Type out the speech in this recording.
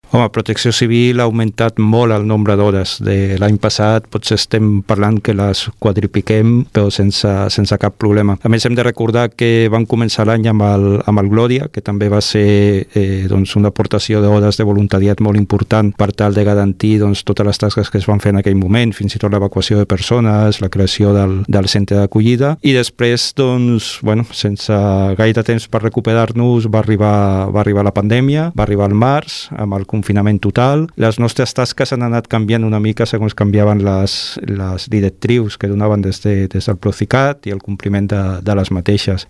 Home, Protecció Civil ha augmentat molt el nombre d'hores. De l'any passat potser estem parlant que les quadripliquem, però sense cap problema. A més, hem de recordar que van començar l'any amb el Glòria, que també va ser una aportació d'hores de voluntariat molt important per tal de garantir totes les tasques que es van fer en aquell moment, fins i tot l'evacuació de persones, la creació del centre d'acollida, i després, sense gaire temps per recuperar-nos, va arribar la pandèmia, va arribar al març, amb el confinament total. Les nostres tasques han anat canviant una mica segons canviaven les directrius que donaven des del Procicat i el compliment de les mateixes.